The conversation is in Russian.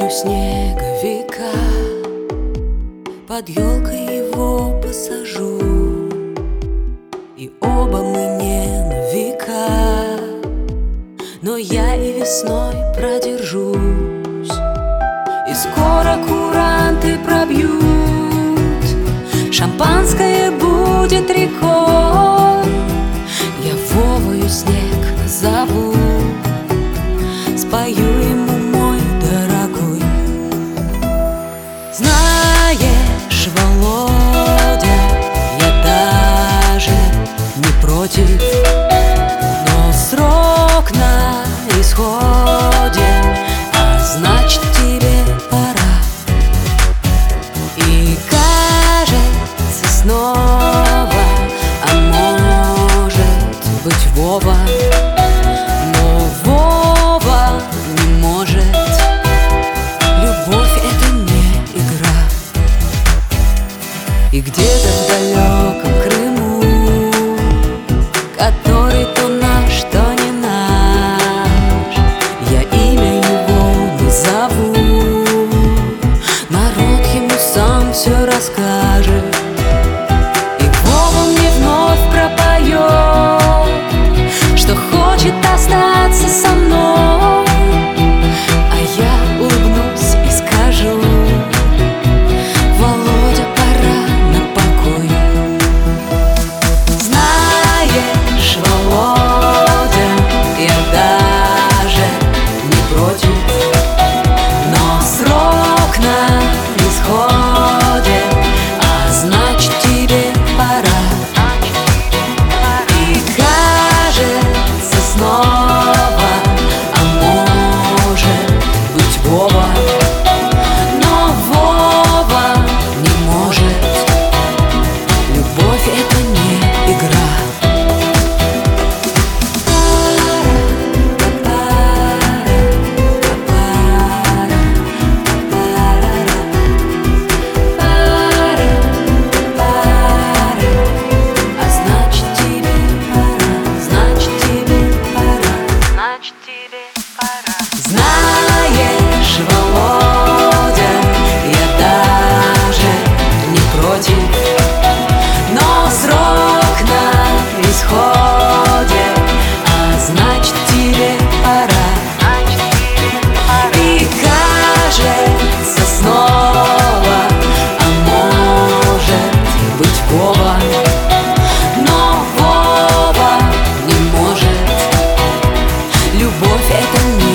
Куплю снеговика, под елкой его посажу, и оба мы не на века, но я и весной продержусь, и скоро куранты пробьют, шампанское будет рекой. Я Вовою снег назову, спою ему, мой дорогой. Знаешь, Володя, я даже не против, но срок на исходе, а значит тебе пора. И кажется снова, а может быть Вова, но Вова не может. Любовь — это не игра. И где-то в далеком Крыму, который то наш, то не наш, я имя его назову. Народ ему сам все расскажет, и Вова мне вновь пропоет, что хочет остаться со мной. А я улыбнусь и скажу: Володя, пора на покой. Знаешь, Володя, я даже не против, но срок на исходе, а значит тебе пора. И кажется снова, а может быть Вова, но Вова не может. Любовь — это не игра. А значит тебе пора, значит тебе пора, значит тебе пора. Знаешь, Володя, я даже не против, но срок на исходе, а значит тебе пора. И кажется снова, а может быть Вова, но Вова не может. Любовь — это не